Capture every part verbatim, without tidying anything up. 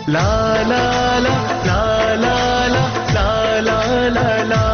لا لا لا لا لا لا لا لا لا.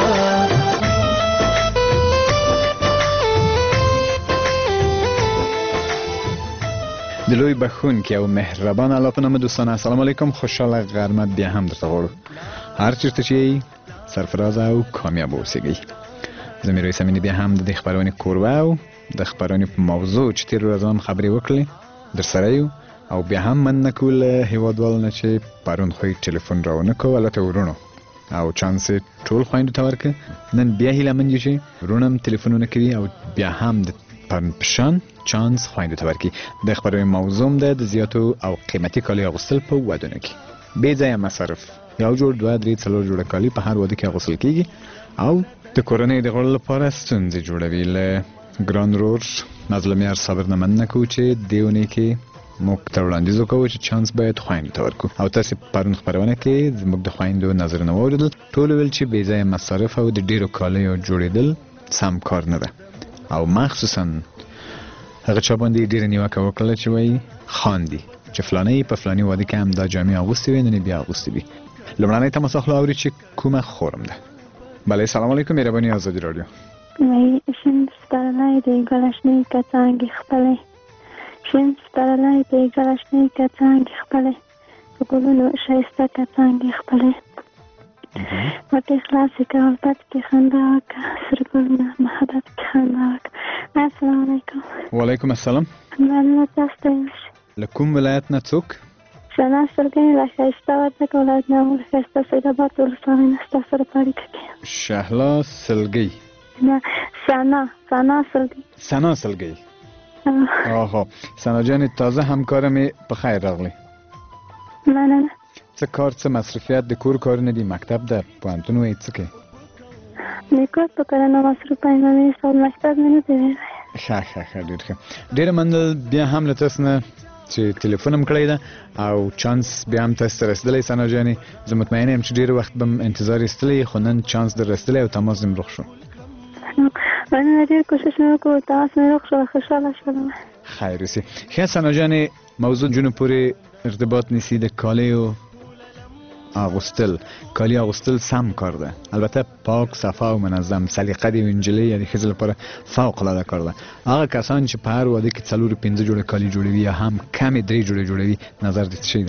دلوی بخون که او مهربان الله په نام دوستان السلام علیکم خوشحال غرمت بیا هم درته غواړو هر چیرته چې سرفراز او کامیاب اوسئ. زه مې رئیس امینی بیا هم د خبرونې کوربه او د خبرونې په موضوع چې تیر ورځ هم خبرې وکړې در سره یو او بیا هم من نکول هیوادوالو نه چې پرون خو ټلیفون راونه کو البته ورونو او چانس ټول خويندو ته ورکه نن بیا هیله من دي چې ورونم ټلیفونونه کوي او بیا هم د پرون پشان چانس خويندو ته ورکي. د خبرونې موضوع ده د زیاتو او قیمتي کالی اغوستل په ودونه کې بې ځایه مصرف یو جوړ دوه درې څلور جوړه کالی په هر واده کې اغوستل کیږي او د کورنۍ د غړو لپاره ستونزې جوړوي. له ګران رور مظلومیار صبر نه مننه کوو چې دیونه کې موږ ته وړاندیز وکړو چې چانس باید خویندو ته ورکړو او تاسې پرون خپرونه کې زموږ د خویندو نظرونه واورېدل. ټول ویل چې بې ځایه مصرف او د ډېرو کالیو جوړېدل سم کار نه ده او مخصوصا هغه چا باندې ډېره نیوکه وکړله چې وایي خاندي چې فلانی په فلانی واده کې هم دا جامې اغوستې وي نن بیا اغوستې وي. لومړنی تماس اخلو اوري چې کومه خورم ده. بله سلام علیکم مهربانی آزادی رادیو. وی شین سپرلی دی گلشنی کچانگی خپلی شین سپرلی دی گلشنی کچانگی خپلی گلونو شایسته کچانگی خپلی وقتی خلاصی که البت که خنده وکه سرگلونه محبت که خنده وکه. السلام علیکم. و علیکم السلام. ملت دسته ایمش لکوم ولایت نه څوک؟ شنا سرگنی و شایسته ودک ولایت نامور شایسته سیداباد ولسوامی نسته سر پاریکه که شهلا سلگی نه سنا سنا سلگی سنا سلگی. آها سنا جان تازه همکارم په خیر راغلی. نه نه څه کار څه مصرفیت د کور کار نه دی مکتب ده پوهنتون وایي څه کوي؟ نیکوت بکنه نه مصروف ایمانی سال مکتب نه دی. ښه ښه ښه ډېر ښه ډېره مننه بیا هم له تاسو نه چې ټلیفون هم کړی ده او چانس بیا هم تاسو ته رسېدلی سنا جانې. زه مطمئنه یم چې ډېر وخت به م انتظار ایستلی خو نن چانس در رسېدلی او تماس دې م روغ شو. من ډېر کوشش مې وکړو تماس مې روغ شو خوشحاله شولم. خیر اوسې. ښه سنا جانې موضوع جونو پورې ارتباط نیسي د کالیو اغوستل. کالی اغوستل سم کار ده البته پاک صفا او منظم سلیقه دی نجلۍ یا د ښځې لپاره فوق العاده کار ده. هغه کسان چې په هر واده کې څلور پنځه جوړه کالی جوړوي یا هم کمې درې جوړې جوړوي نظر دې څه شی ده؟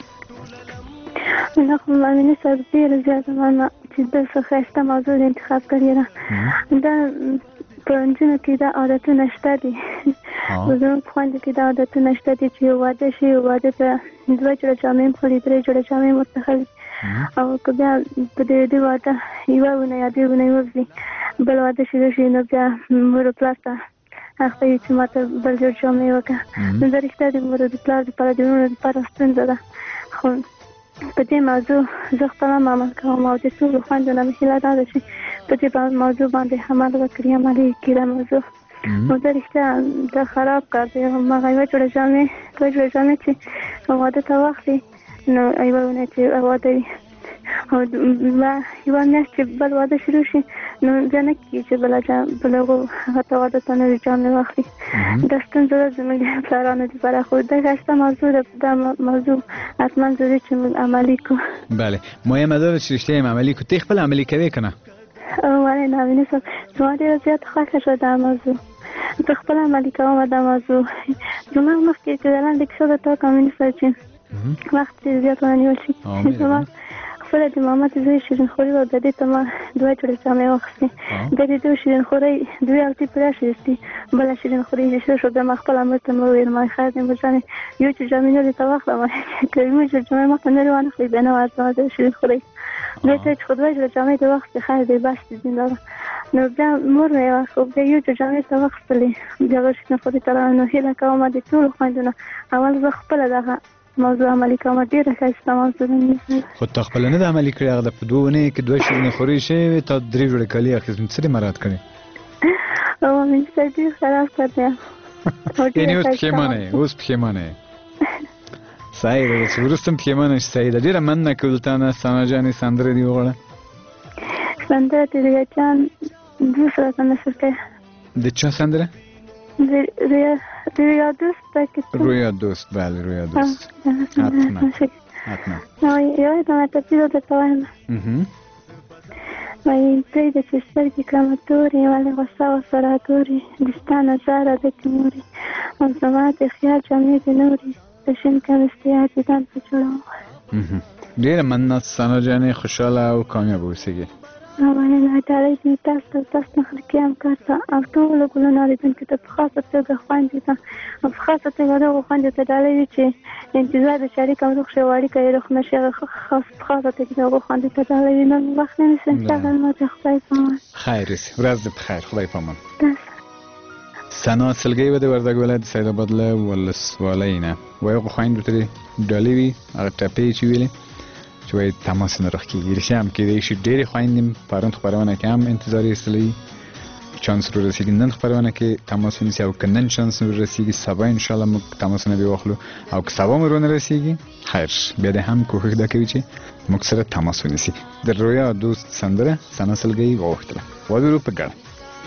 نه خو مامینې صاحب ډېره زیاته مننه چې داسې ښایسته موضوع انتخاب کړې ده. دا په نجونو کې دا عادتونه شته دي زموږ په خویندو کې دا عادتونه شته دي چې یو واده شي یو واده ته دوه جوړه جامې هم خلي درې جوړه جامې هم ورته خلي او که بیا په دې دې واده یوه ونه یا دوې ونې وځي بل واده شروع شي نو بیا مور او پلار ته حق ته وي چې ما ته بل جوړ جامې وکړه. نو دا رښتیا د مور او د پلار دپاره د وروڼو دپاره ستونزه ده خو په دې موضوع زه خپله هم عمل کوم او د ټولو خویندو نه مې هیله دا ده چې په دې موضوع باندې عمل وکړي عملي کړي دا موضوع. نو دا رښتیا دا خراب کار دی. هماغه یوه جوړه جامې دوه جوړه جامې چې واده ته واخلي نو یوه ونه چې واده وي او یوه میاشت چې بل واده شروع شي نو بیا نه کېږي چې بل هغو هغه ته واده ته نوې جامې واخلي. دا ستونزه ده زموږ د پلارانو دپاره خو دا ښایسته موضوع ده. دا موضوع حتما ضروري چې موږ عملي کړو. بله مهمه ده چې رښتیا یې عملي کړو. ته خپله عملي کوې که نه؟ ولې نه مینې صاحب زما ډېره زیاته خوښه شوه دا موضوع. زه خپله عملي کوم دا موضوع. زما مخکې چې د لنډې کیسه درته وکړم مینې صاحب چې وخت ډېر زیات ونیول شي زما خپله د ماما د زوی شیرین خوري وه د دې ته ما دوه جوړې جامې واخیستې. د دې دوه شیرین خورۍ دوې التې پرې اخیستې بله شیرین خورۍ ایښې شوه. بیا ما خپله مور ته مې وویل ما خیر دی مور جانې یو جوړ جامې نورې ته واخله که یو جوړ جامې ما ته نورې وانخلې بیا نه وه زما د شیرین خورۍ بیا ته چې خو دوه جوړه جامې ته واخیستې خیر دی بس دې زنداره. نو بیا مور مې واخلو بیا یو جوړ جامې ته واخیستلې بیا هغه شیرین خورۍ ته راغله. نو هیله کوم د ټولو خویندو نه اول زه خپله دغه موضوع عملي کوم ډېره ښایسته موضوع ده. خو تا خپله نه ده عملي کړې هغه د په دوه اونۍ کې دوه شیرینې خورۍ شوې وې تا درې جوړې کالي اخیست نو څه دې مراد کړې؟ او مینې صاحب ډېر خراب کار دی. یعنې اوس پښېمانه یې اوس پښېمانه یې صحیح ده چې وروسته هم پښېمانه شي. صحیح ده ډېره مننه کوو تا نه سنا جانې سندره دې وغواړه. سندره د ریا جان دوست راته نشر کړی. د چا سندره؟ رویا دوست رویا دوست بله رویا دوست حتما حتما. یو د مطلبي د درته وایم وایي پرېږده چې سترګې کړمه تورې ولې غوسه ورسره تورې د ستا نظر عادتې مورې او زما د خیال جامې دې نورې د شین کمیس یاد دیدن په جوړوم. ډېره مننه ثنا جانې، خوشحاله او کامیاب اوسېږي. مننه. ډالۍ دې تاسو ته تاسو نه خلقي همکار ته او ټولو ګلونو اورېدونکو ته په خاصه توګه خویندې ته او په خاصه توګه دغو خویندو ته ډالۍ وي چې انتظار د شریک او روغ شي او اړیکه یې روغ نه شي. هغه خاص په خاصه توګه دغو خویندو ته ډالۍ وي. نن وخت نه نیسم انشاءالله لمر د خدای په امان. خیر اوسې، ورځ دې په خیر، خدای په امان. ثنا سلګۍ به د وردګ ولایت د سیدآباد له ولسوالۍ نه وایي هغو خویندو ته دې ډالۍ وي، هغه ټپې چې ویلې چې وایي تماس نه راخکېږي. رښتیا هم کېدای شي ډېرې خویندې پرون خپرونه کې هم انتظار یې ایستلی چانس ور رسېږي نن خپرونه کې تماس ونیسي او که نن چانس ور رسېږي سبا انشاءالله موږ تماسونه بیا واخلو او که سبا مو ونه رسېږي خیر بیا دې هم کوښښ دا کوي چې موږ سره تماس ونیسي. د رویا دوست سندره ثنا سلګۍ وغوښتله، واورو په ګډه.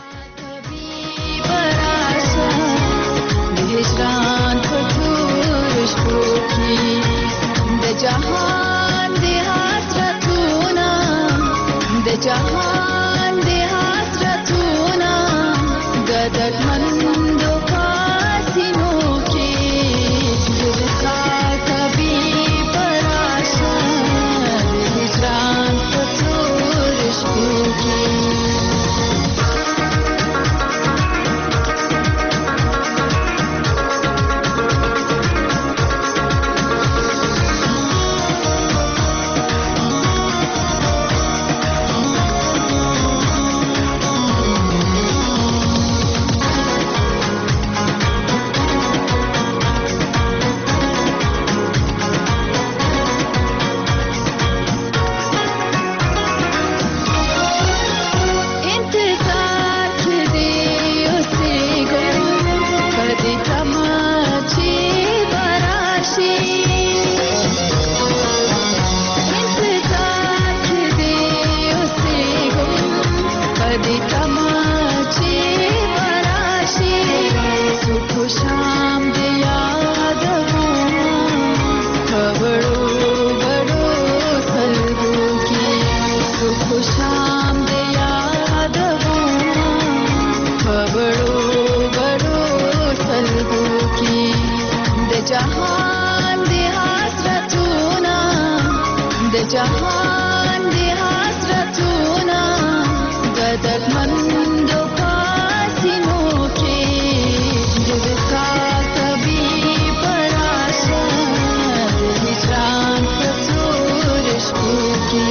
جهان دی حسرتونه د جهان دی حسرتونه د دردمندو کاسینو کې زړه طبیب راشه د هجران په تور شپو کې. جهان دی حسرتونه د جهان دی حسرتونه د دردمندو کاسینو کې د وصال طبیب راشه د هجران په تور شپو کې.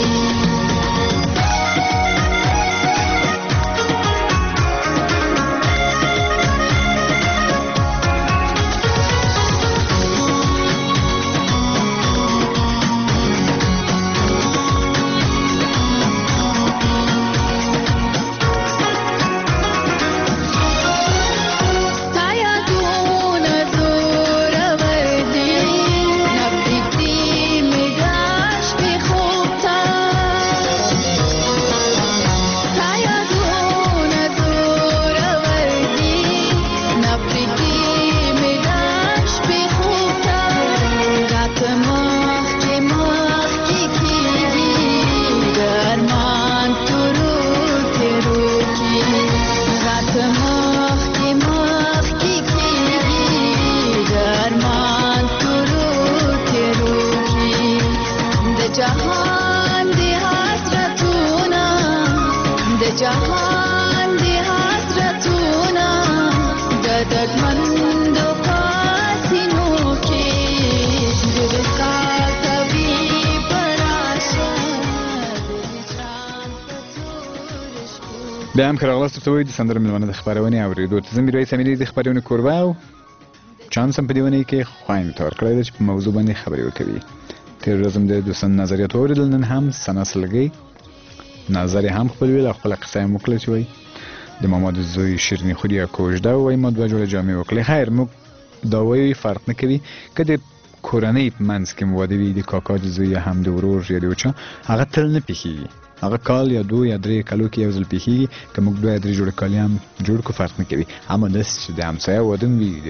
جهان دی حسرتونه د جهان دی حسرتونه د دردمندو کاسینو کې د وصال طبیب راشه د هجران په تور شپو. بیا هم که راغلاست ورته وایي د سندرو مېلمانه د خپرونې اورېدو ته. زه میرویس امیري د خپرونې کوربه او چانس هم په دې ونې کې خویندو ته ورکړی ده چې په موضوع باندې خبرې وکوي. تېره ورځ هم د دوستانو نظریات واورېدل، نن هم ثنا سلګۍ نظر یې هم خپل ویل او خپله قصه یې هم وکړه چې وایي د ماما د زوی شیریني خوري یا کوژده وایي ما دوه جوړه جامې وکړې. خیر موږ دا وایي فرق نه کوي که د کورنۍ په منځ کې مو واده وي د کاکا د زوی یا هم د ورور یا د یو چا هغه تل نه پېښېږي، هغه کال یا دو یا درې کالو کې یو ځل پېښېږي. که موږ دوه یا درې جوړه کالي هم جوړ کړو فرق نه کوي. اما داسې چې د همسایه واده وي د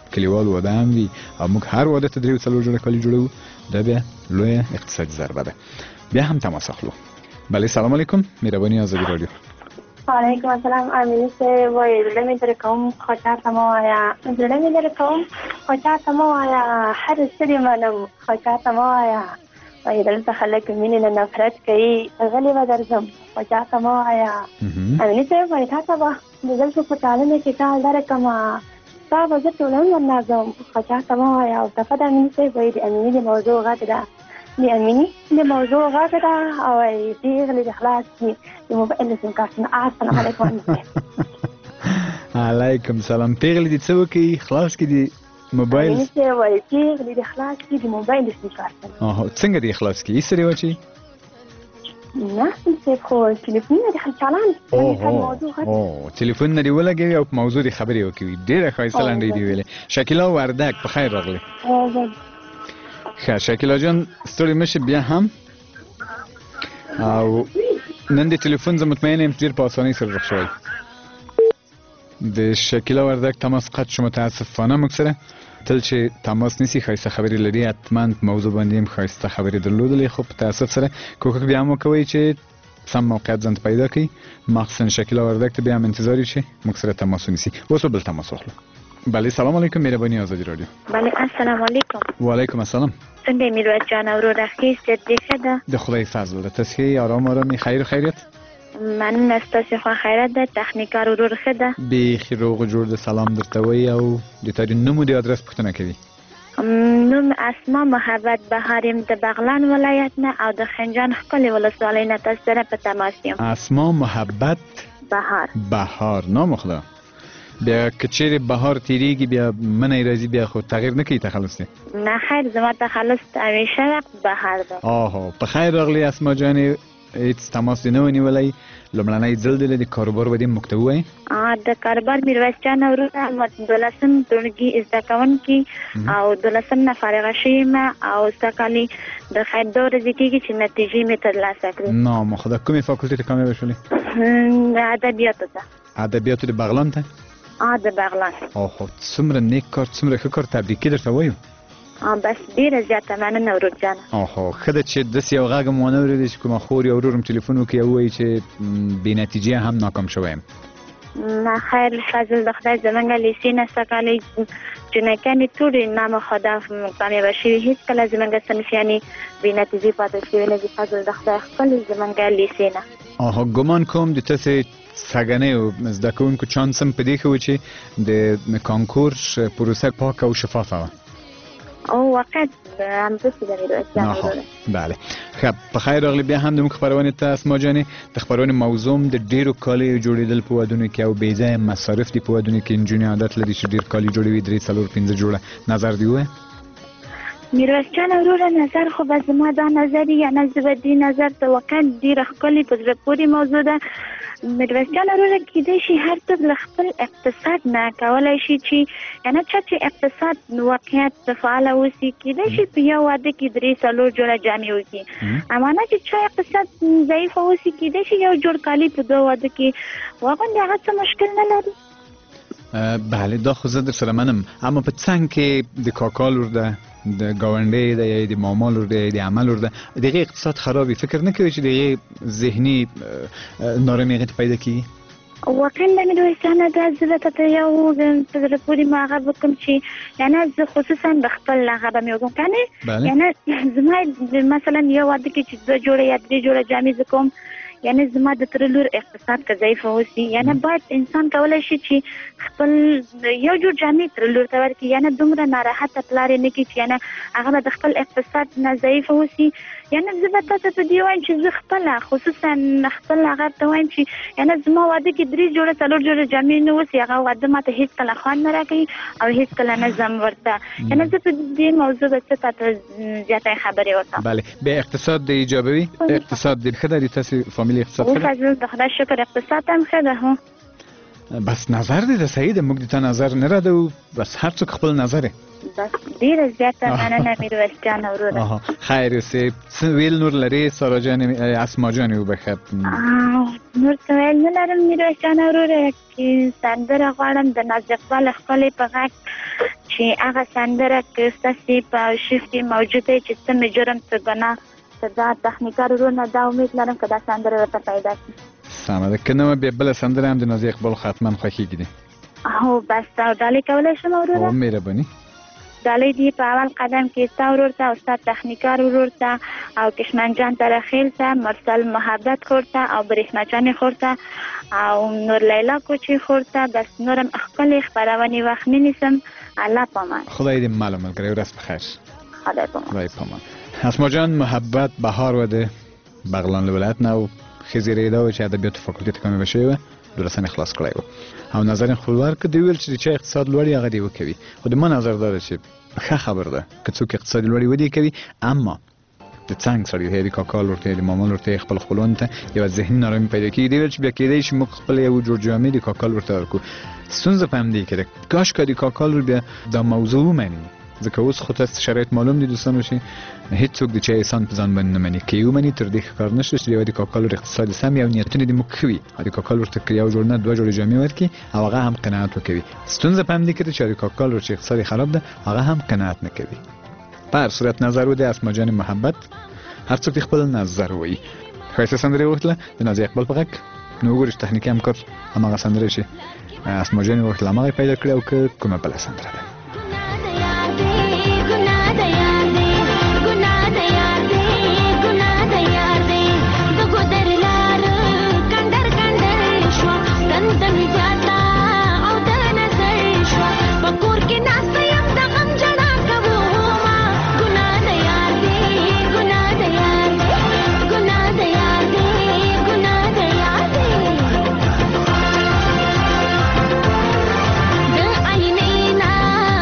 کلیوال واده هم وي او موږ هر واده ته درې څلور جوړه کالي جوړو دا بیا لویه اقتصادي ضربه ده. بیا هم تماس اخلو. بله سلام علیکم، مهربانی آزادی رادیو. وعلیکم السلام. امینی سے وای زړه مې در کوم خو چاته مو وایا، زړه مې در کوم خو چاته مو وایا، هر څه منم خو چاته مو وایا، وای دلته خلک مینې نه نفرت کوي غلی به درځم خو چاته مو وایا. امینی سے وای تاسو به د دلته په ټالنه کې ټال درکما تا به زه ټولنه ورنازم خو چاته مو وایا. او دغه د امینی سے وای د امینی د موضوع غږ ده، د امینی د موضوع غږ ده او پیغلې د خلاص دي د موبایل سیم کارت نه. السلام علیکم. علیکم سلام. پیغلې دي څه وکړي؟ خلاص کړي دي موبایل؟ امینی سے وای پیغلې د خلاص دي د موبایل سیم کارت نه. اوه څنګه دي خلاص کړي؟ یې سره وچی نه څه خو ټلیفون نه دخل چالان اوه ټلیفون نه دی ولګي او په موضوع دی خبرې وکړي. ډېره ښایسته لنډۍ دی ویلې. شکیلا وردک په خیر راغلی. ښه شکیلا جان ستړې مشي بیا هم او نن د ټلیفون زه مطمئن یم ډېر په اسانۍ سره رخ شوی. د شکیلا وردک تماس قطع شو متاسفانه. موږ سره تل چې تماس نیسي ښایسته خبرې لري، حتما په موضوع باندې هم ښایسته خبرې درلودلې، خو په تاسف سره کوښښ بیا هم وکوئ چې سم موقعیت ځان ته پیدا کړئ. مخصوصا شکیلا وردک ته بیا هم انتظار چې موږ سره تماس ونیسي. اوس بل تماس واخلو. بله سلام علیکم، مهرباني آزادی رادیو. بله السلام علیکم. وعلیکم السلام. څنګه میرویس جان ورور ښه ست دې ښه ده؟ د خدای فضل ده. تاسو ښه آرام آرامي خیر خیریت؟ مننه ستاسو خو خیرت ده. تخنیکار ورور ښه ده؟ بیخي روغ جوړ ده. سلام درته وایي او د تا د نوم او د ادرس پوښتنه کوي. نوم اسما محبت بهار یم د بغلان ولایت نه او د خنجان ښکلې ولسوالۍ نه تاسو سره په تماس یم. اسما محبت بهار بهار نام خدا. بیا که چیرې بهار تیریږي بیا منی راځي بیا خو تغییر نه کوي تخلص دی؟ نه خیر زما تخلص همیشه وقت بهار ده. آها په خیر راغلی اسما جانې. هیڅ تماس دی نه ونیولی؟ لومړنی ځل دی د کاروبار به دې موږ ته ووایي. د کاروبار میرویس جان وروره دولسم ټولګي زده کوونکي او دولسم نه فارغه شوې یم او سږ کال د خیر دوه ورځې کېږي چې نتیجې مې ترلاسه کړې. نام خدا. کومې فاکولټې ته کامیابه شولې؟ ادبیاتو ته. ادبیاتو د بغلان ته؟ ا د بغلان. اوه څومره نیک کار، څومره ښه کار. تبریکي درته وایو. بس ډیره زیاته مننه ورور جان. اوه ښه ده چې داسې یو غږ مو ونه اورېدی چې کومه خور یا ورور م ټلیفون وکړي او ووایي چې بې نتیجې هم ناکام شوی یم. نه خیر فضل د خدای زموږ لیسې نه سږ کال جنکیانې ټولې نام خدا کامیابه شوي، هېڅ کله زموږ صنفیانې بې نتیجې پاتې شوي نه دي. فضل د خدای خپل زموږ لیسې نه. آها ګمان کوم د تاسې سږنیو زده کوونکو چانس هم په دې ښه و چې د کانکور پروسه پاکه او شفافه وه. او واقعا همداسې ده میرویس جان وروره. بله ښه په خیر راغلی. بیا هم د موږ خپرونې ته اسما جانې د خپرونې موضوع هم د ډېرو کالیو جوړېدل په ودونو کې او بې ځایه مصارف دي په ودونو کې. نجونې عادت لري چې ډېر کالي جوړوي، درې څلور پنځه جوړه. نظر دې ووایه. میرویس جان وروره نظر خو به زما دا نظر یا نه زه به دې نظر ته واقعا ډېره ښکلې په زړه پورې موضوع ده. میرویس جان وروره کېدای شي هر څوک له خپل اقتصاد نه کولی شي چې یعنې چا چې اقتصاد واقعیت فعاله اوسي کېدای شي په یو واده کې درې څلور جوړه جامې وکړي. امانه چې چا اقتصاد ضعیفه اوسي کېدای شي یو جوړ کالي په دوه واده کې واغوندي، هغه څه مشکل نه لري. بله دا خو زه در سره منم، اما په څنګ کې د کاکا لور ده، د ګاونډۍ ده یا د ماما لور ده یا د عمه لور ده، د هغې اقتصاد خرابي، فکر نه کوي چې د هغې ذهني نارامي هغې ته پیدا کېږي؟ واقعا د میرویس جانه دا زه درته ته یو په زړه پورې ما هغه وکړم چې یعنې زه خصوصا د خپل هغه به مې وکړم کنې یعنې زما مثلا یو واده کې چې دوه جوړه یا درې جوړه جامې زه کوم، یعنی زما د تر لور اقتصاد که ضعیف اوسي، یعنی باید انسان کولی شي چې خپل یو جوړ جامې تر لور ته ورکړي، یعنی دومره ناراحته پلار یې نه کړي چې یعنی هغه به د خپل اقتصاد نه ضعیف اوسي. یعنی زه به تاسو ته دې وایم چې زه خپله خصوصا خپل هغه ته وایم چې یعنی زما واده کې درې جوړه څلور جوړه جامې نه اوسي، هغه واده ماته هېڅکله خوند نه راکوي او هېڅکله نه ځم ورته. یعنی زه په دې موضوع به څه تاته زیاته خبرې وکړم. بله بیا اقتصاد د ایجابوي اقتصاد د ښه ده د تاسې فامیل اقتصاد ښه ده؟ د خدای شکر اقتصاد هم ښه ده. هو بس نظر دې د صحیح د موږ د تا نظر نه راده او بس هر څوک خپل نظر یې بس ډیره زیاته مننه میرویس جان وروره. آها خیر سه څه ویل نور لري سارا جان اسما جان وبخښه. نور څه ویل نه لرم میرویس جان وروره چې سندره غواړم د ناز اقبال ښکلې په غږ چې هغه سندره که ستاسې په آرشیف کې موجوده چې څه مې جرم څه ګناه که دا تخنیکار ورونه دا امید لرم که دا سندره راته پیدا شي. سمه ده که نه بیا بله سندره هم د ناز اقبال حتما خوښیږي دي. هو بس دا ډالۍ کولی شم وروره؟ هو مهرباني. ډالۍ دې په اول قدم کې ستا ورور ته او ستا تخنیکار ورور ته او کشمن جان ترخیل ته مرسل محبت خور ته او برېښنا جانې خور ته او نور لیلا کوچي خور ته بس نورم ښکلې خپرونې وخت نه نیسم. الله پامان. خدای دې مال ملګری ورځ بخیر. خدای پامان. خدای پامان. اسما جان محبت بهار و د بغلان له ولایت نه او ښځې ریده وه چې ادبیاتو فاکولټي ته کامې به شوې وه دولسم یې خلاص کړی و او نظر یې خپلوار که دوی ویل چې د چا اقتصاد لوړ هغه دې وکوي خو د ما نظر دا ده چې ښه خبر ده که څوک اقتصاد لوړ ودې کوي اما د څنګ سړی دی د کاکا لور ته د ماما لور ته خپل خپلوانو ته یوه ذهني نارامي پیدا کېږي دې ویل چې بیا کېدی شي موږ خپل یو جوړ جامې د کاکا لور ته ورکړو. ستونزه په همدې کې ده کاشکې د کاکا لور بیا دا موضوع ومني ځکه اوس خو تاسو شرایط معلوم دي دوستانو چې هیڅوک د چا احسان په ځان باندې نه مني که یې ومني تر دې ښه کار نشته چې یو د کاکا لور اقتصاد سم او نیتونه دې موږ ښه وي او د کاکا لور ته که یو جوړ نه دوه جوړې جامې ورکړي او هغه هم قناعت وکوي. ستونزه په همدې کې ده چې د کاکا لور چې اقتصاد خراب ده هغه هم قناعت نه کوي. په هر صورت نظر و د اسما جان محبت هر څوک خپل نظر وایي. ښایسته سندرې وغوښتله د نازي اقبال په غږ نو وګورئ چې تخنیکي همکار هماغه سندرې چې اسما جان وغوښتله هماغه پیدا کړې او که کومه بله سندره ده. د عینینا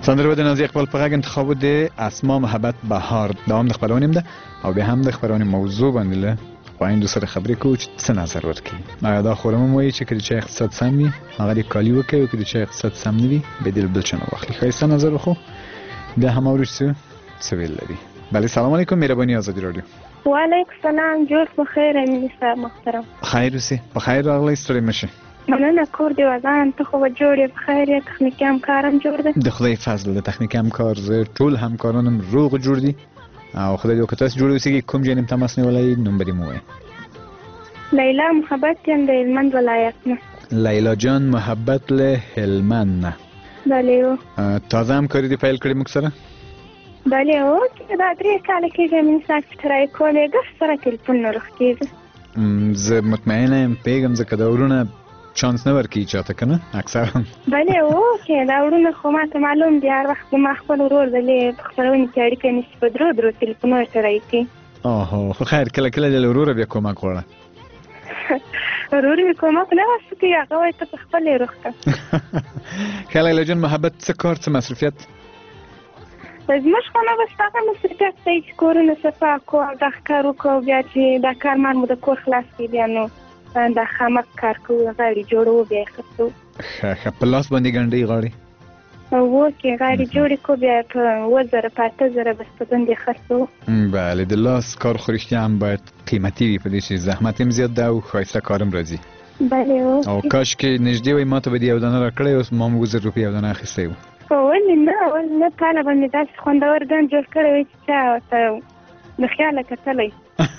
سندره د نازي اقبال په غږ انتخاب د اسما محبت بهار دوام د خبرونې ده او به هم د خبرونې موضوع باندې له خوایندو سره خبرې کوو چې څه نظر ورکړي. آیا دا خورم وایي چې کله چې اقتصاد سم وي هغه د کالي وکړي او کله چې اقتصاد سم نه وي به دل بل چنه واخلي. ښایسته نظر وخو بیا هم اورو چې څه ویل لري. بله سلام علیکم مهرباني آزادي رادیو. وعلیکم السلام جوړ په خیر امین صاحب محترم. خیر اوسې په خیر راغلی ستړی مه شې. مننه کور دې ودان ته خو به جوړ یې په خیر یې تخنیکي همکارم جوړ دی د خدای فضل د تخنیکي همکار زه ټول همکارانم روغ جوړ دي او خدای دې وکړه تاسو جوړ اوسئ. کوم ځای نه تماس نیولی نوم به دې مو ووایئ. لیلا محبت یم د هلمند ولایت نه. لیلا جان محبت له هلمند نه. بله تازه همکاري دې پیل کړې موږ سره؟ بله او دا درې کاله کېږي امین صاحب چې ټرای کولې ګس سره تلیفون نه روښ کېږي. زه مطمئنه یم پوهېږم ځکه دا ورونه چانس نه ورکوي چاته که نه اکثرا. بله اوکې دا ورونه خو ماته معلوم دي هر وخت زما خپل ورور دلې په خپرونې کې اړیکه نیسي په درو درو تلیفونونه ټرای کوي. اوهو خو خیر کله کله دې له وروره بیا کومک غواړه. ورور مې کومک نه وسو کوي هغه وایي ته په خپل یې روښ کړه. ښه لیلا جان محبت څه کار څه مصروفیت؟ زموږ خو نه بس هغه مصروفیت دی چې کورونه صفا کړو او دا کار وکړو بیا چې دا کار مال مو د کور خلاص کړي بیا نو دا خامک کار کوو غاړې جوړو بیا یې خرڅو. ښه ښه په لاس باندې ګنډۍ غاړې اوکې غاړې جوړې کړو بیا په اووه زره په اته زره بس په باندې خرڅو. بله د لاس کار خو رښتیا هم باید قیمتي وي په دې چې زحمت هم زیات ده او ښایسته کار هم راځي. بله او کاشکې نږدې وای ما ته به دې یو دانه راکړی اوس ما هم اووه زره روپۍ یو دانه اخیستی و. ولې نه ولې نه تاله به مې داسې خوندور ګنډ جوړ کړی وی چې چا ورته د خیاله کتلی.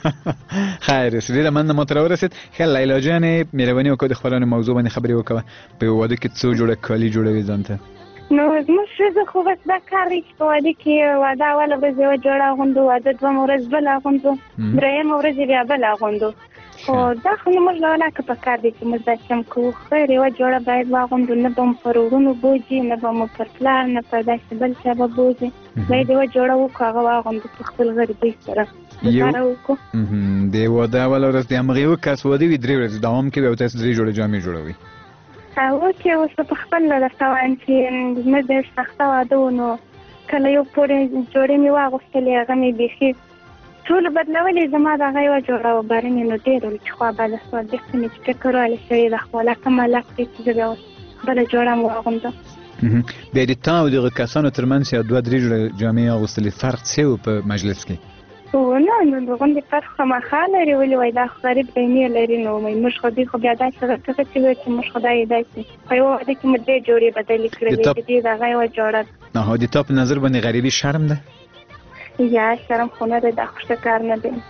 خیر اوس ډېره مننه ما ته راورسېد. ښه لیلا جانې مهرباني وکړه د خپرونې موضوع باندې خبرې وکړه. په یو واده کې څو جوړه کالي جوړوي ځان ته؟ نو زموږ ښځه خو بس دا کار دی چې په واده کې واده اوله ورځ یوه جوړه اغوندو واده دویمه ورځ بله اغوندو درېیمه ورځ یې بیا بله اغوندو. خو دا خو نو موږ له ولاکه په کار دی چې موږ دا چم کوو. خیر یوه جوړه باید واغوندو نه به مو پر وروڼو بوځي نه به مو پر پلار نه پر داسې بل چا به بوځي. باید یوه جوړه وکړو هغه واغوندو په خپل غریبۍ سره ګزاره وکړو. د واده اوله ورځ د همغې یو کس واده وي درې ورځې دوام کوي او تاسو درې جوړې جامې جوړوئ. اوکې اوس په خپل درته وایم چې زموږ ډېر سخته واده و نو کله یو پورې جوړې مې واغوستلې هغه مې بیخي ټولو بدلولې زما د هغه یوه جوړه و برنې نو ډېر ول چې خوا بده سوه بېرته مې چې فکر وهلی سړي ده خو لکه ملک دی چې زه بیا اوس بله جوړه م واغوندم. بیا د تا او دغه کسانو تر منځ یو دوه درې جوړې جامې اغوستلې فرق څه و په مجلس کې؟ نه نو د غوندې فرق خامخا لري ولې وایي دا خو غریب بینې لري نو موږ خو دوی خو بیا داسې راته چې وایي چې موږ خو دا یې داسې په یوه واده کې مو درې جوړې بدلې کړلې د دې د هغه یوه جوړه ده. د تا په نظر باندې غریبي شرم ده؟ یا شرم خو نه دی دا خو ښه کار نه دی.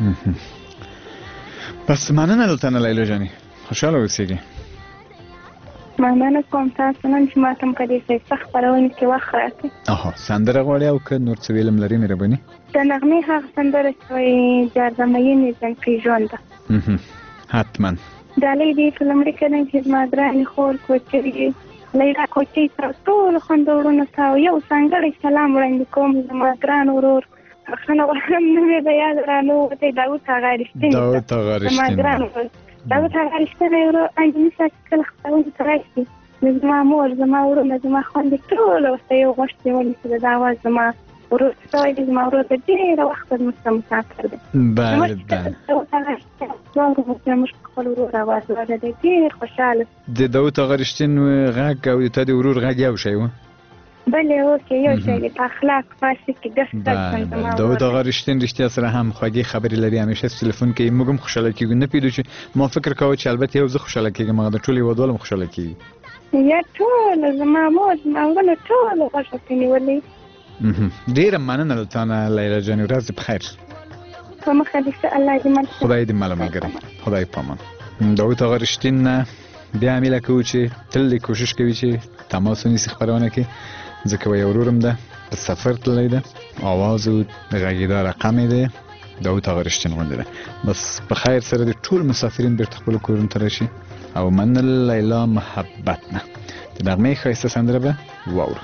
بس مننه له نه لیلا جانې خوشحاله اوسېږي. مننه کوم تاسو نن چې ما ته هم په دې ښایسته خپرونې کې وخت راکړئ. اها سندره غواړې او که نور څه ویلم لرې مهرباني؟ د نغمې هغه سندره چې وایي جاردمینې زنفي ژوند ده. حتما ډالۍ دې په لومړي قدم کې زما ګرانې خور کوچرې لیلا کوچۍ ته ټولو خوندورونو ته یو ځانګړی سلام وړاندې کوم زما ګران ورور بخښنه غواړم نوم یې د یاد رانووتی داود هغه رښتیني داود هغه رښتیني زما ګران ورور داود هغه رښتینی ورور انجلي صاحب چې کله خپرونې ته راشي نو زما مور زما ورونه زما خویندې ټول ورته یو غوښتې ولې چې د دا اواز زما ورور څه وایي دی زما ورور د ډېره وخته زموږ سره مسافر دی. بله بله زموږ خپل ورور اواز واده دی ډېر خوشحاله. د داود هغه رښتین غږ او د تا د ورور غږ یو شی و؟ بله اوکې یو شی دی په اخلاق فاسد کې ګس ګس زما داود هغه رښتین رښتیا سره هم خوږې خبرې لري همیشه تلیفون کوي موږ هم خوشحاله کېږو نه پوهېدو چې ما فکر کاوه چې البته یو زه خوشحاله کېږم هغه د ټولو هېوادوال هم خوشحاله کېږي. یا ټول زما مور زما ورونه ټول غوښه پرې نیولې. ډېره مننه له تا نه لیلا جانې ورځ دې په خیر. په مخه دې ښه الله دې مل خدای دې مله ملګری خدای په امان. داود هغه رښتین نه بیا هم هیله کوو چې تل دې کوشش کوي چې تماس ونیسي خپرونه کې ځکه وایي ورور هم ده په سفر تللی ده اواز او د غږېدا رقم یې دی داود هغه رښتین غوندې ده. بس په خیر سره د ټول مسافرین بېرته خپلو کورونو ته راشي او مننه لیلا محبت نه د نغمې ښایسته سندره به واورو.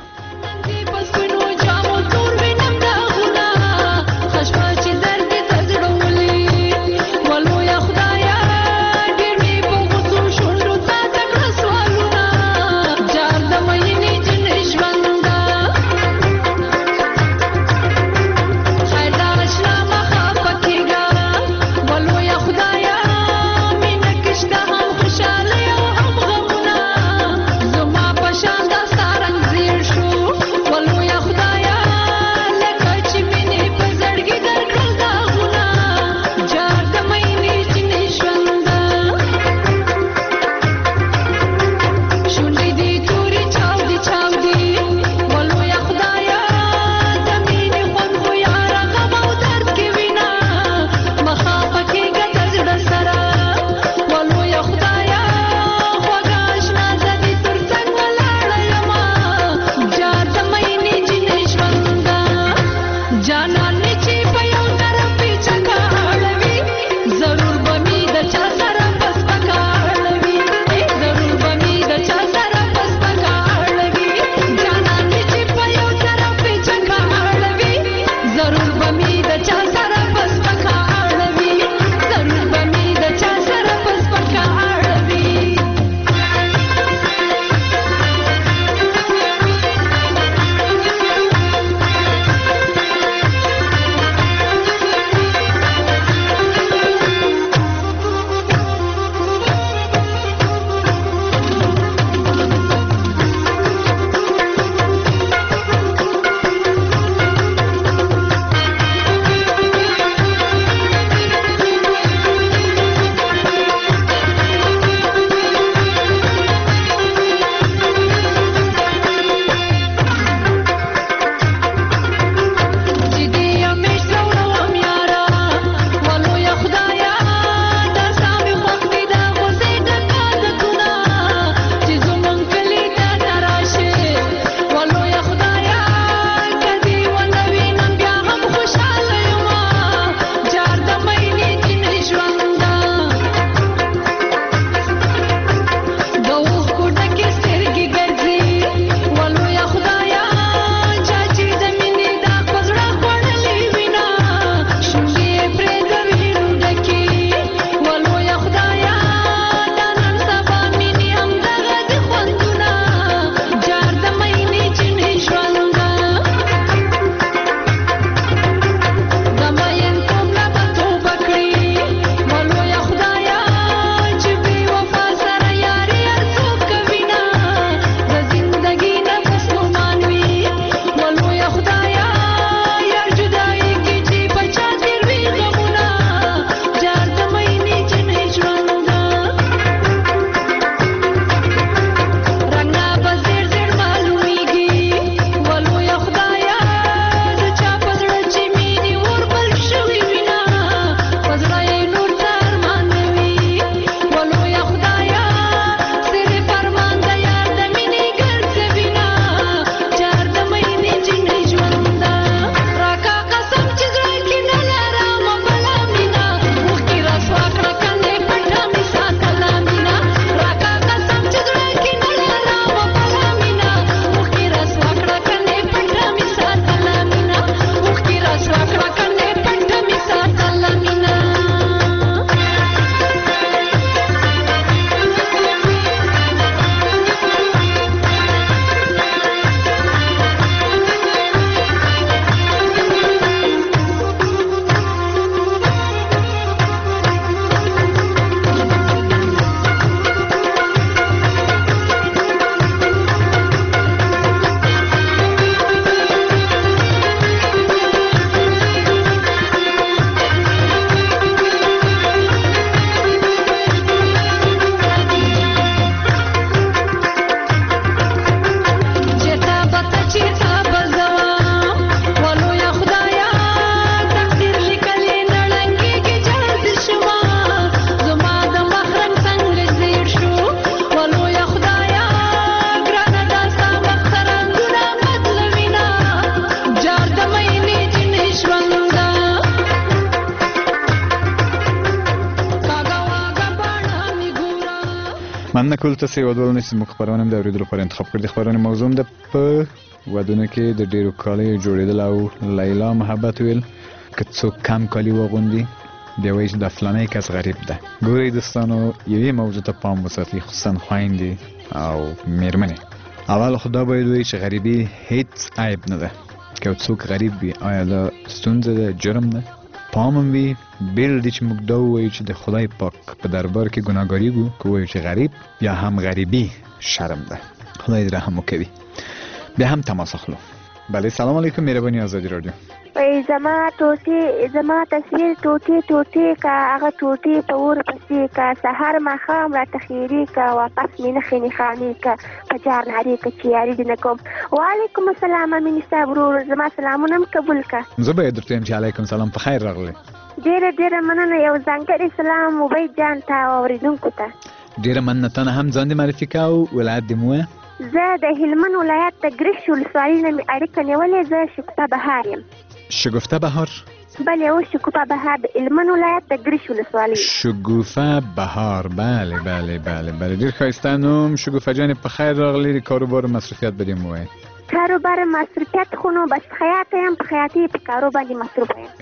مننه کول تاسې ودولو چې موږ خپرونه هم د اورېدو لپاره انتخاب کړې. د خپرونې موضوع هم د په ودونو کې د ډېرو کالیو جوړېدل او لیلا محبت ویل. که څوک کم کالي واغوندي بیا وایي چې دا فلانی کس غریب ده. ګورئ دوستانو یوې موضوع ته پام وساتئ، خصوصا خویندې او میرمنې. اول خو دا باید وایي چې غریبي هیڅ عیب نه ده. که څوک غریب وي آیا دا ستونزه ده، جرم ده؟ پام هم وي بیل دی چې موږ دا ووایو چې د خدای پاک په دربار کې ګناهګاري وکړو که وایو چې غریب یا هم غریبي شرم ده. خدای دې رحم وکړي. بیا هم تماس اخلو. بله سلام علیکم، مهرباني آزادي رادیو. وای زما ټوټې زما تصویر ټوټې ټوټې کا هغه ټوټې په اور پسې کا سحر ماښام راته خیرې کا واپس مې نښې نښانې کا په جار نارې کا چې یاري دې نه کوم. وعلیکم السلام امین صاحب ورور، زما سلامونه هم قبول کا. زه به یې درته وایم چې علیکم سلام، په خیر راغلی. ډېره ډېره مننه. یو ځانګړی سلام عبید جان ته او اورېدونکو ته. ډېره مننه. تا نه هم ځان دې معرفي کا او ولایت دې مو ووایه. زه د هلمند ولایت د ګرشک ولسوالۍ نه مې اړیکه نیولې. زه شګوفه بهار یم. شګوفه بهار؟ بله او شګوفه بهار د هلمند ولایت د ګرشک ولسوالۍ. شګوفه بهار، بله بله بله بله. ډېر ښایسته نوم. شګوفه جانې په خیر راغلی. د کاروبار مصروفیت به دې مو ووایه. کاروبار مصروفیت خو نو بس خیاطه یم، په خیاطۍ په کارو باندې مصروفه یم.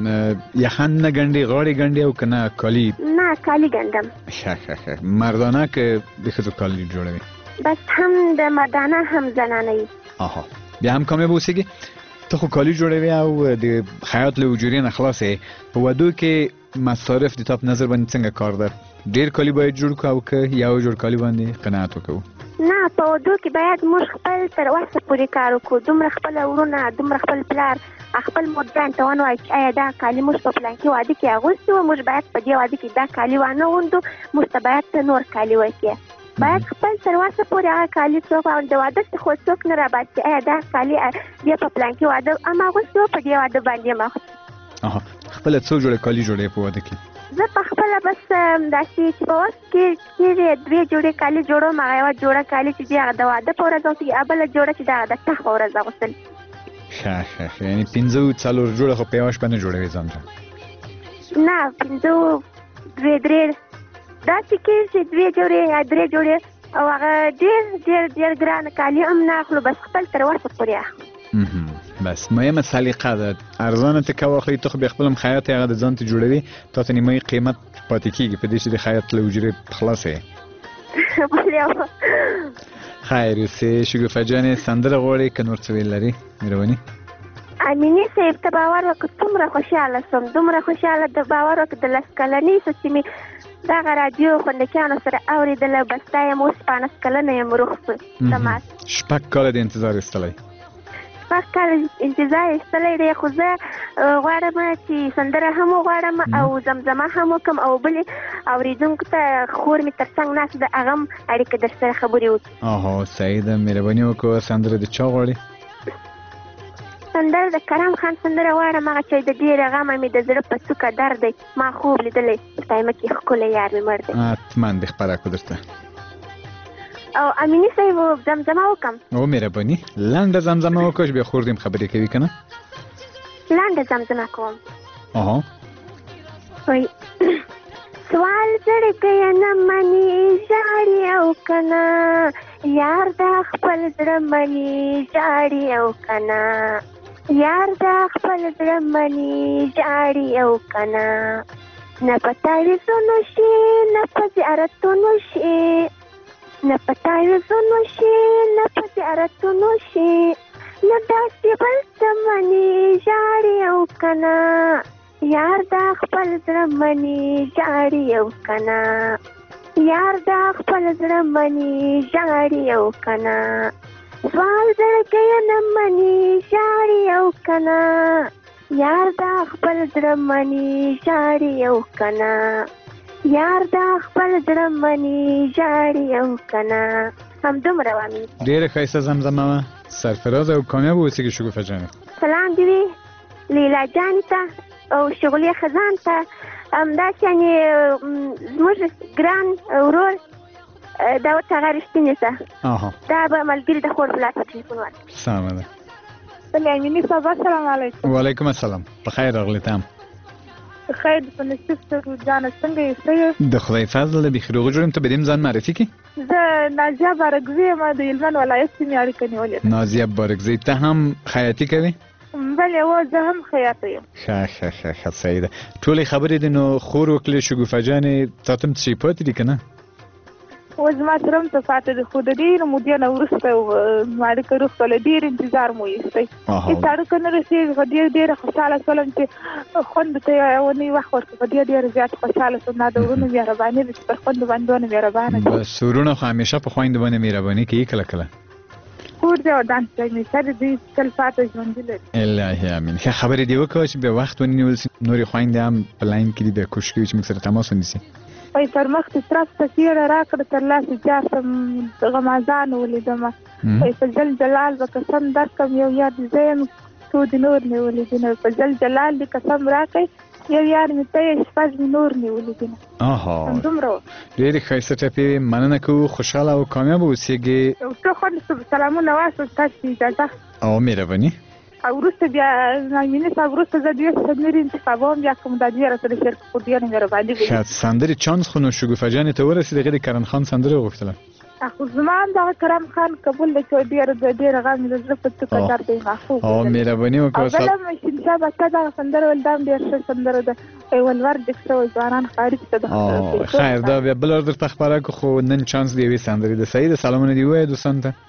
ښه. یخن نه ګنډې، غاړې ګنډې او که نه کالي؟ نه کالي ګنډم. ښه ښه ښه. مردانه که د ښځو کالي جوړوي؟ بس هم د مردانه هم زنانه. آها. بیا هم کامیاب اوسېږي. ته خو کالي جوړوي او د خیاط له اجورې نه خلاص یې. په ودو کې مصارف د تا په نظر باندې څنګه کار ده؟ ډېر کالي باید جوړ کړو او که یو جوړ کالي باندې قناعت وکړو؟ نه، په ودو کې باید موږ خپل تر وسه پورې کار وکړو. دومره خپل ورونه، دومره خپل پلار، خپل مدان ته ونوایي چې آیا دا کالي موږ په پلانکي واده کې اغوستي وو، موږ باید په دې واده کې دا کالي وانه غوندو، موږ ته باید نور کالي وکړي. باید خپل تر وسه پورې هغه کالي څوک او د واده څخه خو څوک نه راباسي آیا دا کالي بیا په پلانکي واده هم اغوستي وو، په دې واده باندې هم اغوستي. اها. خپله څو جوړې کالي جوړوې په واده کې؟ زه په خپله بس داسې چې په وخت کې چېرې دوې جوړې کالي جوړوم. هغه یوه جوړه کالي چې دي هغه د واده په ورځ اغوستل کېږي، بله جوړه چې د هغه د تخ په ورځ اغوستل. ښه ښه ښه. یعنې پنځه څلور جوړه خو په یوه شپه نه جوړوې ځان ته؟ نه، پنځه دوې درې داسې کېږي چې دوې جوړې یا درې جوړې او هغه ډېر ډېر ډېر ګرانه کالي هم نه اخلو، بس خپل تر وسه پورې اخلو. بس مهمه سلیقه ده. ارزانه ته که واخلې ته خو بیا خپل هم خیاط هغه د ځان ته جوړوي، تا ته نیمایي قیمت پاتې کېږي په دې چې د خیاط له اجورې خلاصه یې. خیر اوسې. شګوفه جانې سندره غواړې که نور څه ویل لرې؟ مهرباني. امینې صاحب ته باور وکړه، دومره خوشحاله شوم، دومره خوشحاله د باور وکړه. د لس کلنۍ څه چې مې دغه راډیو خوندکیانو سره اورېدله، بس دا یم اوس پانس کلنه یم روغ سمات. شپږ کاله د انتظار ایستلی؟ شپږ کاله انتظار ایستلی دی، خو زه غواړم چې سندره هم وغواړم او زمزمه هم وکړم او بلې اورېدونکو ته خور مې تر څنګ ناسته ده هغه هم اړیکه در سره خبرې وکړي. اها صحیح ده. مهرباني وکړه. سندره د چا غواړې؟ سندره د کرم خان سندره غواړم، هغه چې د ډېره غمه مې د زړه په څوکه درد دی، ما خوب لیدلی تایمه کې ښکلی یار مې مړ دی. حتما دې خپره کړو درته. او امیني صاحب زمزمه وکړم؟ او مهرباني. لنډه زمزمه وکړه چې بیا خور دې هم خبرې کوي که نه؟ لنډه زمزمه کوم. اها. وایي سوال زړګی نه مني ژاړي او که نه، یار دا خپل زړه مني ژاړي او که نه، یار دا خپل زړه مني ژاړي او که نه، نه په تعویضونو شي نه په زیارتونو شي، نه په تعویضونو شي نه په زیارتونو شي، نه داسې بل څه مني ژاړي او که نه، یار دا خپل زړه مني ژاړي او که نه، یار دا خپل زړه مني ژاړي او که نه، سوال زړګی نه مني ژاړي او که نه، یار دا خپل زړه مني ژاړي او که نه، یار دا خپل زړه مني ژاړي او که نه. همدومره وامي. ډېره ښایسته زمزمه وه. سرفراز او کامیاب اوسېږي شګوفه جانې. سلام دې وي لیلا جانې ته او شغلې خزان ته، همداسې یعنې زموږ ګران ورور دا ورته هغه رښتینې ته دا به ملګري د خور په لاس په ټلیفون ورکړي. سمه ده. بله امیني صاحب السلام علیکم. وعلیکم السلام. په خیر راغلی ته هم. خیر په نصیب سره جان څنګه یې؟ د خدای فضل به خیر وګورم. ته بدیم ځان معرفي کی. زه نازیه بارګزی ما د هلمند ولایت سیمې اړیکه نیولې. نازیه بارګزی ته هم خیاطي کوي؟ بله و زه هم خیاطه یم. ښه ښه ښه ښه صحیح ده. ټولې خبرې دي نو خور وکړې شګوفه جانې تا ته هم څه شی پاتې دي که نه؟ و زما سره هم څه پاتې دي خو د ډېرو مودې نه وروسته زما اړیکه روغتله ډېر انتظار مو ایستی. هېڅ اړیکه نه رسېږي خو ډېر ډېره خوشحاله شولم چې خویندو ته یې ونې وخت ورکړ. په دې ډېره زیاته خوشحاله شوم. دا د وروڼو مهرباني ده چې پر خویندو باندې دونه مهربانه دي. بس وروڼه خو همیشه په خویندو باندې مهرباني کوي کله کله. کور دی او دانس دی همیشه د دوی تل پاته ژوندي لري. الهي امین. ښه خبرې دې وکړه چې بیا وخت ونیول سي. نورې خویندې هم په لاین کې دي بیا کوشش کوي چې موږ سره تماس ونیسي. وایي پر مخ دې طرف ته تېره راکړه تر لاسه جار شم غمازان ولیدمه. وایي په جل جلال به قسم درکړم یو یار دې زه یم څو دې نور مې ولیدي نه. په جل جلال دې قسم راکړئ یو یار مې ته یې شپږ مې نور مې ولیدي نه. همدومره وه. ډېرې ښایسته ټپې. مننه کوو. خوشحاله او کامیابه اوسېږې. یو څو خویندو سلامونه واستول تاسو اجازه او مهرباني. او وروسته بیا نایمینې صاحب وروسته زه دوې سندرې انتخابوم بیا کوم دا دوې راسره شعر خو ډېره مهرباني کوي. ښه سندرې چانس خو نو شګوفه جانې ته ورسېد هغې د کرم خان سندره وغوښتله. خو زما هم دغه کرم خان قبول دی چې ډېره ډېره غم د زړه په څوکه درد یې محفوظ او مهرباني وکړه. او بله هم شینشاه بچه دغه سندره ویل دا هم ډېر ښه سندره ده. ولور ډک شوی ځوانان ښکاري چې د خیر دا بیا بله درته خپره کړو خو نن چانس د یوې سندرې ده. صحیح ده. سلامونه دې ووایه دوستانو ته.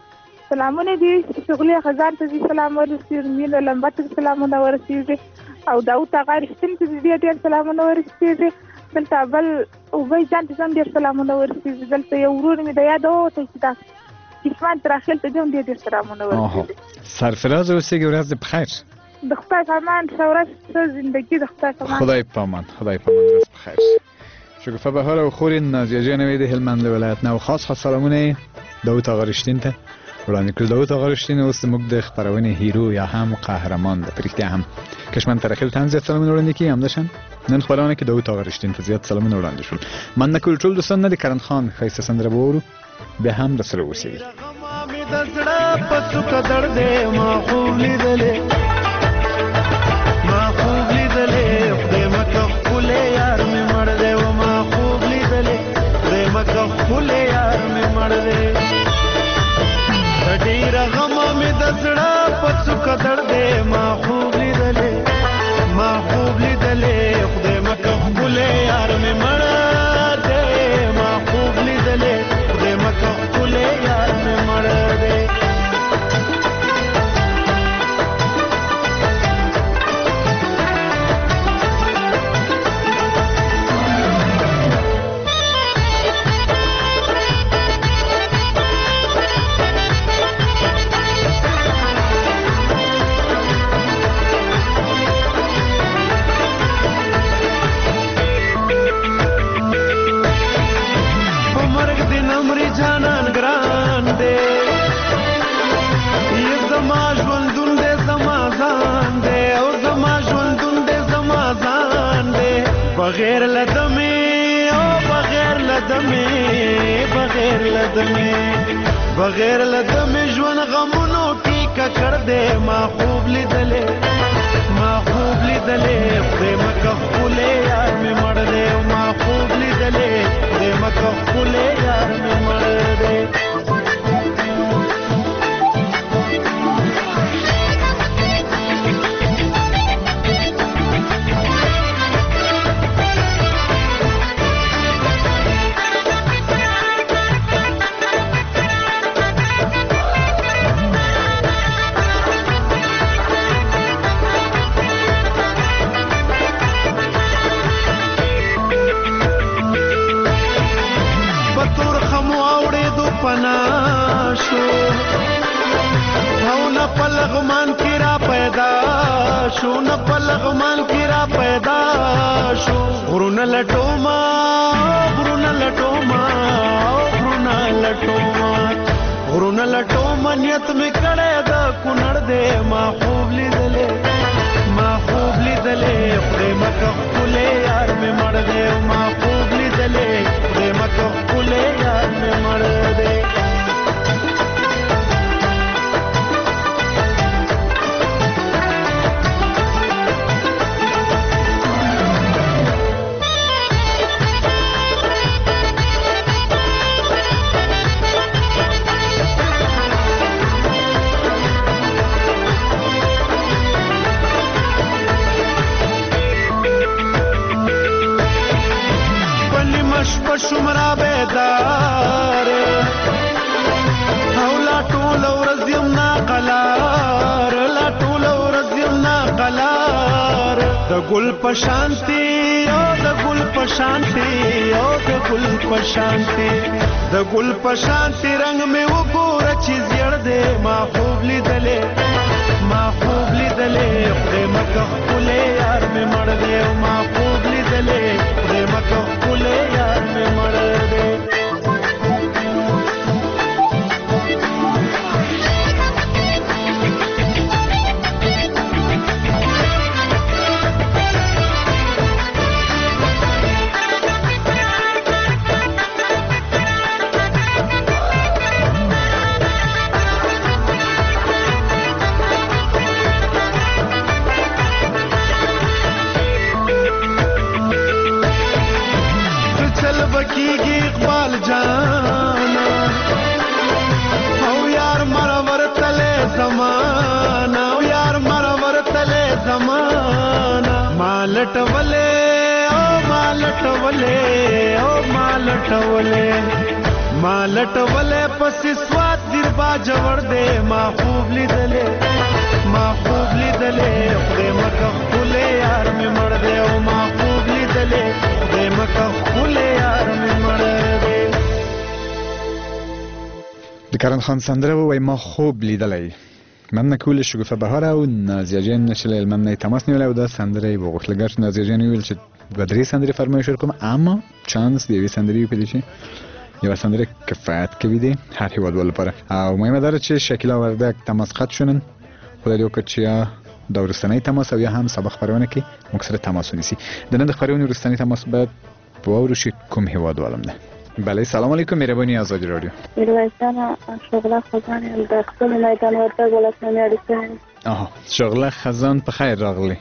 سلامونه دي شغلي خزان ته دې سلام ورسېږي. مینه لمبه ته سلامونه ورسېږي او داود اغا رښتین ته دې ډېر سلامونه ورسېږي. دلته بل اوبی جان ته هم ډېر سلامونه ورسېږي. دلته یو ورور مې د یاد ووتی چې دا عثمان تراخیل ته دې هم ډېر ډېر سلامونه ورسېږي. سرفراز اوسېږي. ورځ دې په خیر. د خدای په امان. ښه ورځ ښه زندګي. د خدای په امان. خدای په امان. خدای په امان. ورځ په خیر. شګوفه بهار او خور نازیه جانوی د هلمند له ولایت نه او خاص خاص سلامونه داود اغا رښتین ته وړاندې کړل. داود اغا رښتین اوس زموږ د خپرونې هیرو یا هم قهرمان ده. په رښتیا هم کشمن ترخیل ته هم زیات سلامونه وړاندې کړي همداشان نن خپرونه کې داود اغا رښتین ته زیات سلامونه وړاندې شول. مننه کوو ټول دوستان. د کرم خان ښایسته سندره به واورو بیا هم راسره اوسئ. ډېر غم مې د زړه په څوکه دردې ما خوب لیدلې ما خوب لیدلې خدای مکه ښکلی یار مې مړه دی ما خوب لیدلې خدای مکه ښکلی یار مې مړه دی. جانان ګران دی یې زما ژوندون دی زما ځان دی او زما ژوندون دی زما ځان دی بغیر له دمې او بغیر له دمې بغیر له دمې بغیر له دمې ژوند غمونو کې ککړ دی ما خوب لیدلې ما خوب لیدلې خدای مکه ښکلی یار مې مړ دی ما خوب لیدلې خدای مکه ښکلی یار مې مړ دی. پنا شو او نه په لغمان کې را پیدا شو نه په لغمان کې را پیدا شو غرونه لټوما غرونه لټوما غرونه لټوما غرونه لټوما نیت مې کړی د کونړ دی ما خوب لیدلې ما خوب لیدلې خدای مکه ښکلی یار مې مړ دی ما خوب لیدلې خدای مکه ښکلی یار مې مړ دی. شوم را بیدار او لا ټول ورځ یم ناقلار لا ټول ورځ یم ناقلار د ګل په شانتي او د ګل په شانتي او د ګل په شانتي د ګل په شانتي رنگ مې وګوره چې زیړ دی ما خوب لیدلې ما خوب لیدلې خدای مکه ښکلی یار مې مړ دی ما خوب لیدلې خدای مکه ښکلی یار مې مړ دی کیږي اقبال جانا او یار مرور تله زمانہ او یار مرور تله زمانہ مالټ ولې او مالټ ولې او مالټ ولې مالټ ولې پس سواد دیر با جوړ دے ما خوب لیدلې ما خوب لیدلې خدای مکه ښکلی یار مې مړ دی او ما خوب لیدلې خدای مکه ښکلی یار مې مړ دی د کرن خان سندره وای ما خوب لیدلی من کول شګوفه بهار او نازیه جان نشل من تماس نیول او دا سندره وغوښتل ګر نازیه جان ویل چې د درې سندره فرمایش وکم اما چانس دی سندره په دې شي یو سندره کفایت کوي دی هر هیواد ول لپاره او مهمه ده چې شکل ورده تماس خط شونن خدای دې وکړي چې د ورستنی تماس او یا هم سبق خبرونه کې موږ سره تماس ونیسي د نن د خبرونې ورستنی تماس بعد په ورشي کوم هیواد ولم ده بله سلام علیکم مهرباني آزادی رادیو میرویسان شغله خزان یم د خپل میدان ورته ولسمنې اړیکه آها شغله خزان په خیر راغلی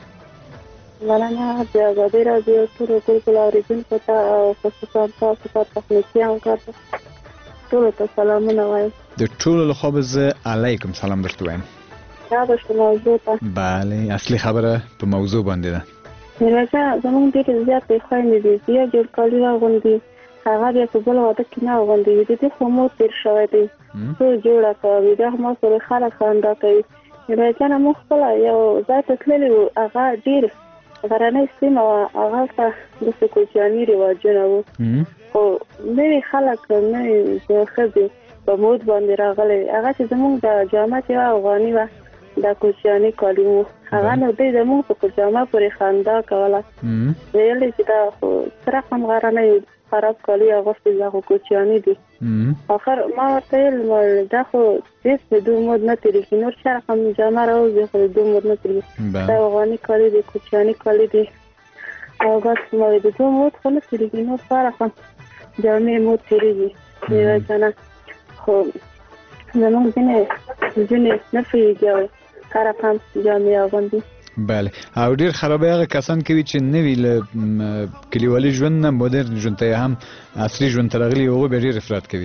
مننه د آزادی رادیو ټولو ټولو اوریدونکو ته او خصوصا تاسو ته تخنیکیان کارته ټولو ته سلامونه وایم د ټولو له خوا به زه علیکم سلام درته وایم دا به شو موضوع ته بله اصلي خبره په موضوع باندې ده میرویسان زموږ ډېرې زیاتې خویندې دي چې یو جوړ کالي واغوندي هغه بیا په بل واده کې نه اغوندي د دې خو مور تېر شوی دی څو جوړه کوي دا ما سره خلک خندا کوي میرویسانه موږ خپله یو ځای ته تللي وو هغه ډېر غرنۍ سیمه وه هغه ته داسې کوچیاني رواجونه وو خو نوي خلک نوي ښځې په مود باندې راغلی هغه چې زموږ د جامه چې وه افغاني وه دا کوچیاني کالي وو هغه نو دوی زموږ په جامه پورې خندا کوله ویل چې دا خو څه رقم غرنۍ خراب کالي اغوستي دا خو کوچیاني دي اخر ما ورته ویل دا خو هېڅ د دوی مود نه تېرېږي نور څه رقم جامه راوځي خو د دوی مود نه تېرېږي دا افغاني کالي دي کوچیاني کالي دي او بس ما وایي د دوی مود خو نه تېرېږي نور څه رقم جامې مود تېرېږي میرویسانه خو زموږ ځینې ځینې نه پوهېږي او هر رقم جامې اغوندي بله او ډیر خرابه هغه کسان کوي چې نوی له کلیوالي ژوند نه مدرن ژوند ته هم عصري ژوند ته راغلي هغوی به ډېر افراط کوي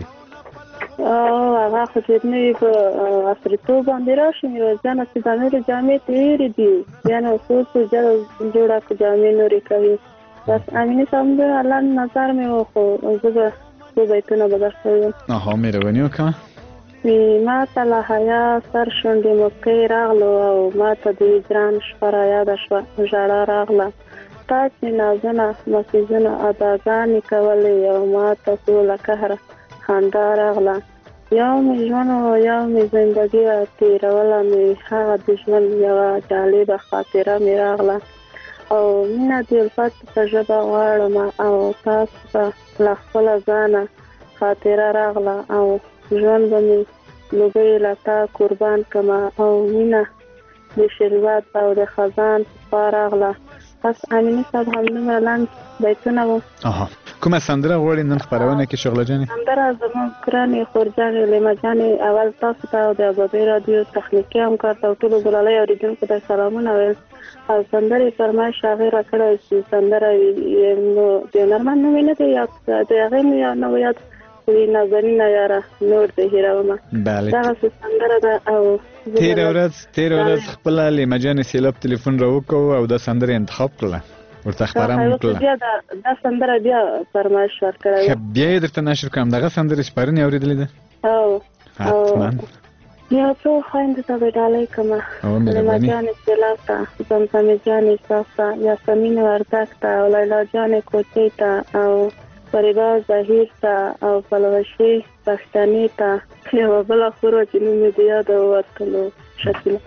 او هغه خو چې نوي په عصریتوب باندې راشي میرویسانه چې دا نورې جامې تېرې دي بیا نو څو څو جوړه جامې نورې کوي بس امینې صاحب الله نظر مې و خو زه به څو بیتونه به درته ووایم اها مهرباني وکړه ما ته له حیا سر شونډې موسکۍ راغلو او ما ته د هجران شپه رایاده شوه ژړا راغله تا چې نازونه مسیزونه اداګانې کولې او ما ته ټوله قهره خندا راغله یو مې ژوند و یو مې زندګي وه تېروله مې هغه د ژوند یوه جالبه خاطره مې راغله او مینه د الفت په ژبه غواړم او تاسو ته له خپله ځانه خاطره راغله او ژوند به مې لوګۍ له تا قربان کړمه او مینه د شربت او د خزان په خوا راغله بس امینې صاحب همدومره لنډ بیتونه وو اها کومه سندره غواړې نن خپرونه کې شغله جانې سندره زموږ ګرانې خورجانې لیمه جانې اول تاسو ته او د ازادۍ راډیو تخنیکي همکار ته او ټولو ګلالۍ اورېدونکو ته سلامونه ویل او سندرې فرمایش هغې راکړی چې سندره نو د هنرمند نوم یې نه دی یاد د هغې مې نه و یاد نازنینه یاره نور د هیرومه دغسې سندره ده او تېره ورځ تېره ورځ خپله لیمه جانې سیلاب تلیفون راوکړو او دا سندره انتخاب کړله ورته خبرم کړل. بیا دا سندره بیا فرمایش ورکړی. بیا درته نشر کوم دغه سندره چې پرون اورېدلې ده. او حتما یا څو خویندو ته به ډالۍ کومه. سلیما جان اصطلاح ته، زمزمې جان احساس ته، یاسمین وردک ته او لیلا جان کوچۍ ته او فریبا ظهیر ته او پلوشي پښتني ته یو بل خورو چې نوم دې یاد ورکړو. شکیلا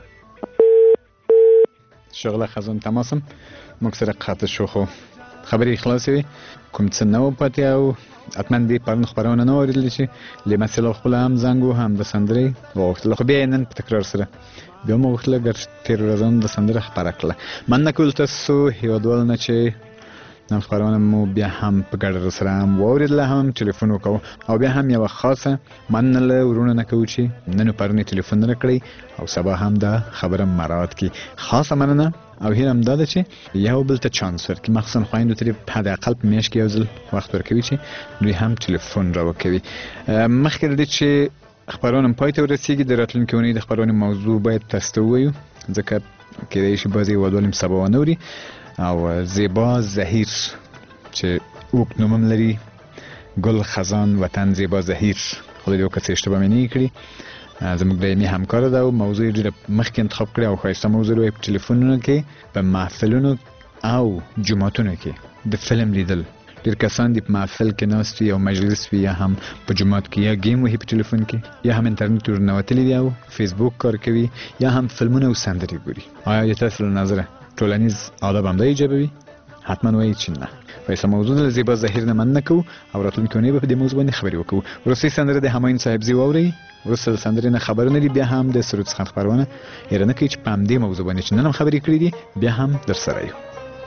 شغله خزان تماسم موږ سره قاطع شو خو خبرې خلاصې وي. کوم څه نه و پاتې او حتما دې پرون خبرونه نه اورېدلې چې لیما سیلو خپله هم زنګ و هم د سندرې وغوښتله، خو بیا یې نن په تکرار سره بیا مو غوښتله ګر تېرو ورځونو د سندره خپره کړله. مننه کوو تاسو هېوادوالو نه چې نن خبرونه مو بیا هم په ګډه سره هم واورېدله، هم ټلیفون وکړو او بیا هم یوه خاصه مننه له ورونو نه کوو چې نن پرون یې ټلیفون راکړی او سبا هم دا خبره مراعات کړي. خاصه مننه او هیله هم دا ده چې یو بل ته چانس ورکړي، مخصوصا خویندو ته حداقل په میاشت کې یو ځل وخت ورکوي چې دوی هم ټلیفون راوکوي. مخکې د دې چې خبرونه پای ته ورسېږي د راتلونکې اونۍ د خبرونې موضوع باید تاسو ته ووایو، ځکه کېدای شي بعضې هېوادوال هم سبا ونه اوري. او زیبا ظهیر چې اوږد نوم هم لري، ګل خزان وطن زیبا ظهیر، خدای دې وکړه چې اشتباه مې نه کړي، زموږ دایمي همکاره ده او موضوع یې ډېره مخکې انتخاب کړې او ښایسته موضوع یې په ټلیفونونو کې په محفلونو او جوماتونو کې د فلم لیدل. ډېر کسان دي په محفل کې ناست وي او مجلس وي یا هم په جومات کې یا ګیم وهي په ټلیفون کې یا هم انټرنیټ ورنوتلي دي او فیسبوک کار کوي یا هم فلمونه او سندرې ګوري. آیا د تاسو له نظره ټولنیز آداب هم دا ایجابوي؟ حتما وایي چې نه. فیصله موضوع د زیبا ظهیر نه مننه کوو او راتلونکې اونۍ به په دې موضوع باندې خبرې وکړو. وروستۍ سندره د همایون صاحبزي واورئ. وروسته د سندرې نه خبرونه دي، بیا هم د سرود څخه خبرونه هېره نه کوي چې په همدې موضوع باندې چې نن هم خبرې کړي دي بیا هم در سره یو.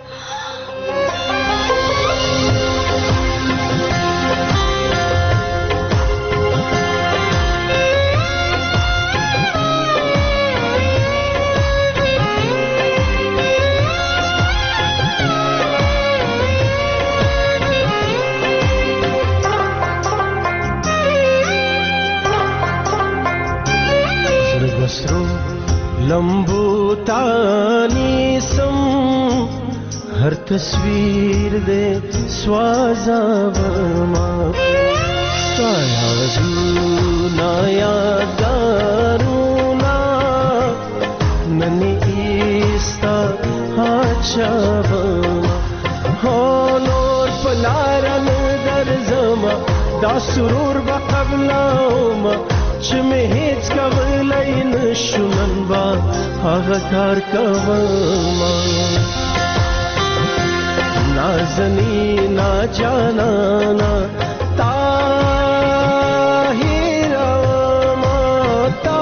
लंबू तानी सम हर तस्वीर दे स्वाजावमा सायादूना यादारूना ननी ईस्ता हाचावमा होनोर पलारन दरजमा दा सुरूर बकबलावमा چمه هیڅ کولای نشو نن با هغه کار کوم نازنی نا جانانا طاهرا ماتا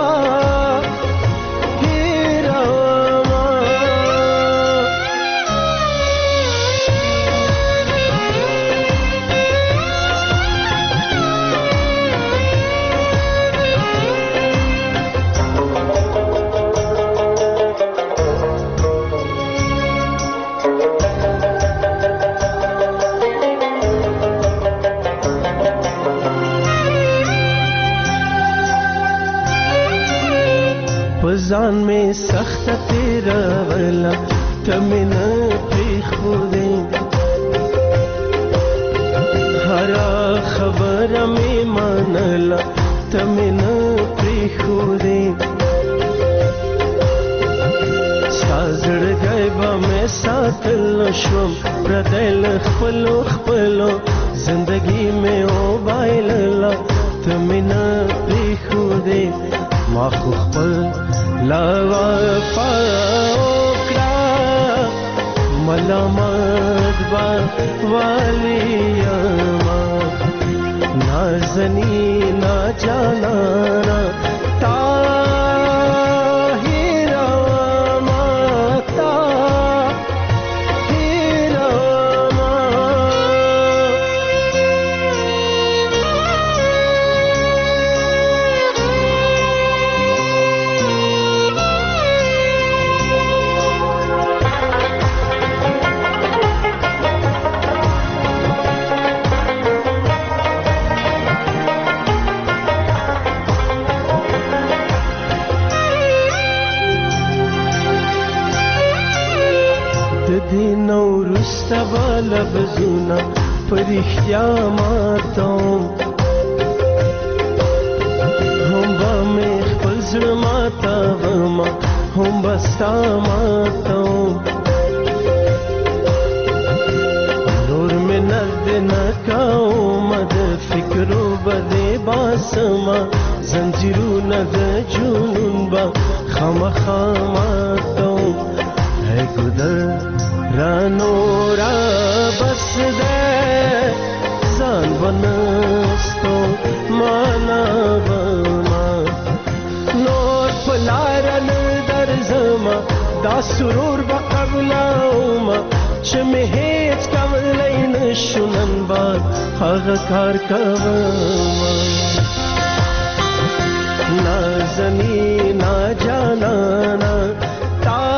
ځان می سخت تیرا ولا تمن پی خودی هر خبر می منلا تمن پی خودی سازړ غیبا می ساتل شوم پردل خپل خپل زندگی می او بایللا تمن پی خودی ما خو خپل لا وفا وکړه ملامت با واليما نازنی نا جانانا طاهرا ماتا لفظونه پرختیا ماتوم هم با می خپل زړه ماتوم هم بستا ماتوم نور می نرد نکاوم د فکرو بده باسما زنجیرونه د جنون با خامخا ماتوم ہے ګدر رانو را بس ده ځان ونستو مانا بما نور پلار نه درځما دا سرور به قبلوما چې مې هیڅ کولی نشو نن باد هغه کار کوما نازنی نا جانانا تا